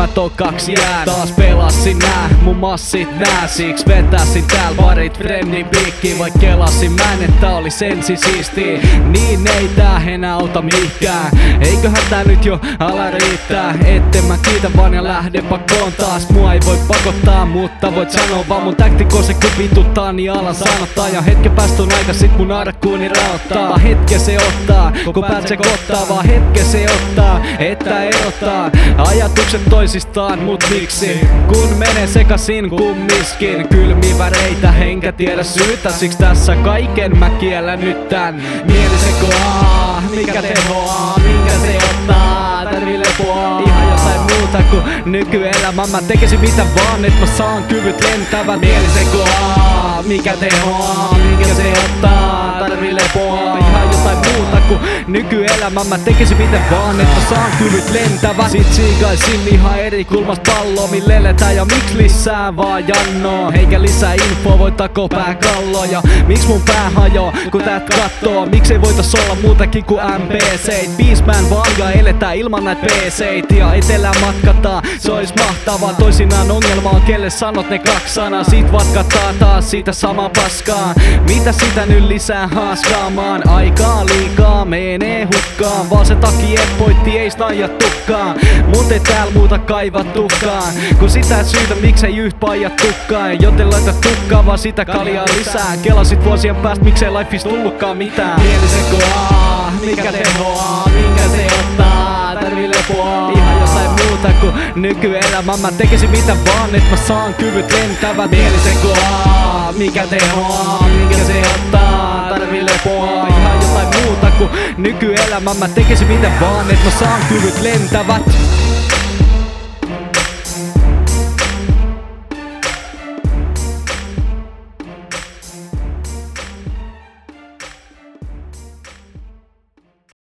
mä ton 2 jään. Taas pelasin nää mun massit nää, siks vetäsin tääl parit friendin piikkiin. Vaik kelasin mä en, että olis ensi siistii, niin ei tää enää auta mihkään. Eiköhän tää nyt jo ala riittää, etten mä kiitä vaan ja lähde pakoon taas. Mua ei voi pakottaa, mutta voit sanoa vaan mun taktikko se kun vituttaa, niin alan sanottaa. Ja hetken päästä on aika sit mun arkkuuni raottaa. Vaan hetken se ottaa, kun päät se kottaa. Vaan hetken se ottaa, että erottaa ajatukset toisistaan, mut miksi? Kun menee sekasin kummiskin kylmiä väreitä, enkä tiedä syytä. Siks tässä kaiken mä kiellän nyt tän. Mieli sekoaa, mikä tehoaa, minkä se ottaa, tarvii lepoa. Ihan jotain muuta kuin nykyelämä. Mä tekisin mitä vaan, et mä saan kyvyt lentävät. Mieli sekoaa, mikä tehoaa, minkä se ottaa, tarvii lepoa. Ihan jotain muuta kuin nykyelämä. Mä tekisin mitä vaan, et mä saan kyvyt lentävät. Sit siikaisin ihan eri kulmas pallo, mille eletään ja miks lisää vaan jannoo. Eikä lisää info, voi takoo pää kalloja. Miks mun pää hajoo, kun täät kattoo? Miksei voitais olla muutakin kuin MPC? Beastman vaan ja eletään ilman näit PC:t. Ja etelään matkataan, se ois mahtavaa. Toisinaan ongelma on kelle sanot ne 2 sanaa. Sit vatkataan taas siitä samaa paskaa. Mitä sitä nyt lisää haaskaamaan? Aikaa liikaa menee hukkaan, vaan se takia poitti ei snaijattukaan. Mut ei tääl muuta kaivattukaan kun sitä syytä miksei yht paijattukaan. Joten laita tukkaa vaan sitä kaljaa lisää. Kelasit vuosien päästä miksei lifeis tullutkaan mitään. Mieli sekoaa, mikä tehoaa, minkä se ottaa, tarvii lepoa. Ihan jotain muuta kuin nykyelämä. Mä tekisin mitä vaan, et mä saan kyvyt lentävät. Mieli sekoaa, mikä tehoaa, minkä se ottaa, tarvii lepoa. Ihan jotain muuta kuin nykyelämä. Mä tekisin mitä vaan, et mä saan kyvyt lentävät.